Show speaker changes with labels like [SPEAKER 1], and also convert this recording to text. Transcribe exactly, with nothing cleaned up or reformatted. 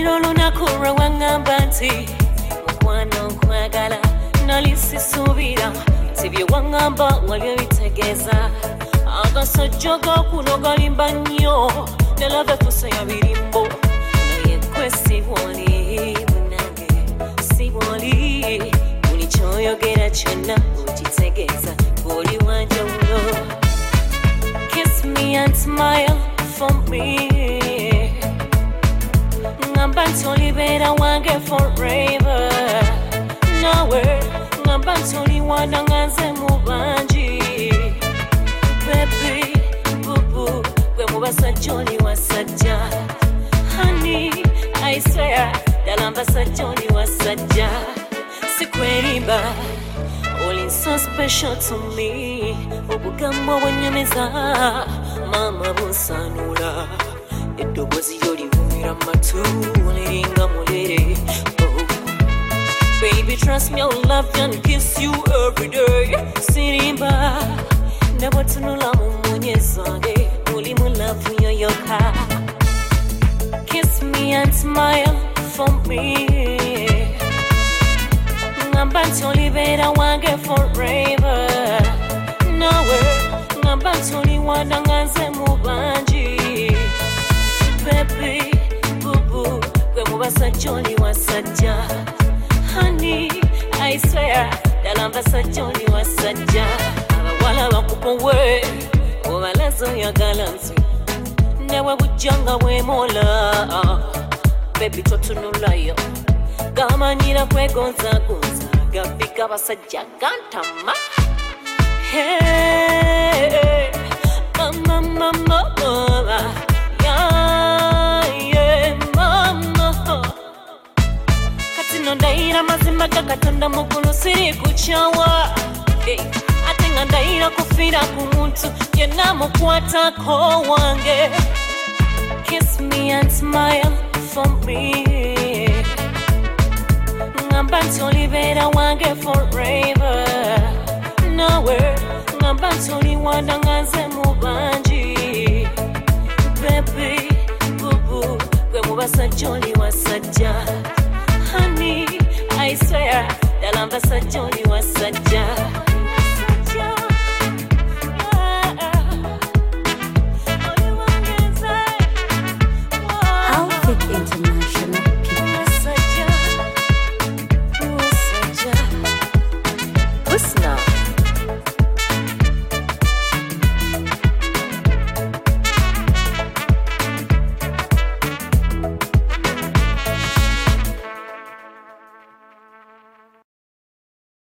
[SPEAKER 1] lunaku lwe wangamba nti mukwano nkwagala nali sisuubira nti bye wangamba wali obitegeeza agasajja gakuno galimba nnyo ne lava efusa ya birimbo naye gwe sibwoli munange sibwoli buli kyoyogera kyonna okitegeeza ng'oli wanjawulo. Kiss me and smile for me ngamba nti olibeera wange forever nawe ngamba nti oli wanda nga nze mu bangi baby bubu gwe mu basajja oli wasajja honey I swear ddala mbasajja oli wasajja sikwerimba oli so special to me obugambo obwonyomeza mama bunsanula eddoboozi lyo livumira matu liringa mulere oh. Baby trust me I'll love you and kiss you every day sirimba nebwetunula mu mmunye zange muli mu love yoyoka. Kiss me and smile for me ngamba nti olibeera wange forever nawe ngamba nti oli wanda nga nze mu bangi baby bubu gwe mu basajja oli wasajja honey I swear ddala mbasajja oli wasajja abawala bakupowe obalaza oyagala nze newe bujjanga bwemola baby totunulayo gamanyira kwegonzagonza gafika basajja gantama hey mama mama mama yeah yeah mama kati nondaira mazima gakatonda mugulu siri kuchawa hey ate nga ndaira kufira ku muntu yenna mukwatako wange. Kiss me and smile for me ngamba nti olibeera wange for